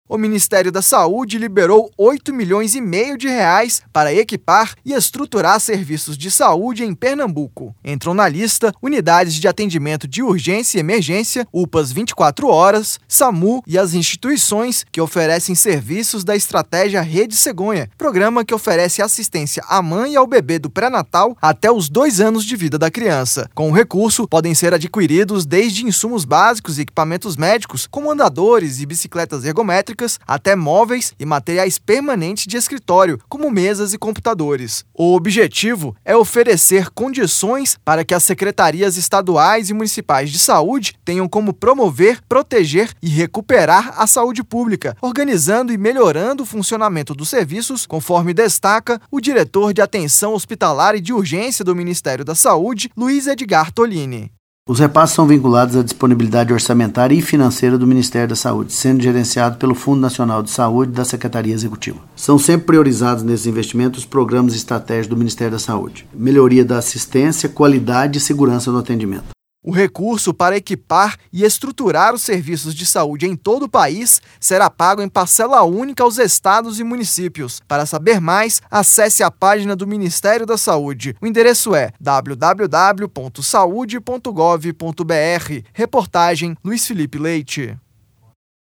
O Ministério da Saúde liberou 8,5 milhões de reais para equipar e estruturar serviços de saúde em Pernambuco. Entram na lista unidades de atendimento de urgência e emergência, UPAs 24 horas, SAMU e as instituições que oferecem serviços da estratégia Rede Cegonha, programa que oferece assistência à mãe e ao bebê do pré-natal até os 2 anos de vida da criança. Com o recurso, podem ser adquiridos desde insumos básicos e equipamentos médicos, como andadores e bicicletas ergométricas, até móveis e materiais permanentes de escritório, como mesas e computadores. O objetivo é oferecer condições para que as secretarias estaduais e municipais de saúde tenham como promover, proteger e recuperar a saúde pública, organizando e melhorando o funcionamento dos serviços, conforme destaca o diretor de Atenção Hospitalar e de Urgência do Ministério da Saúde, Luiz Edgar Tolini. Os repasses são vinculados à disponibilidade orçamentária e financeira do Ministério da Saúde, sendo gerenciado pelo Fundo Nacional de Saúde da Secretaria Executiva. São sempre priorizados nesses investimentos os programas estratégicos do Ministério da Saúde, melhoria da assistência, qualidade e segurança do atendimento. O recurso para equipar e estruturar os serviços de saúde em todo o país será pago em parcela única aos estados e municípios. Para saber mais, acesse a página do Ministério da Saúde. O endereço é www.saude.gov.br. Reportagem Luiz Felipe Leite.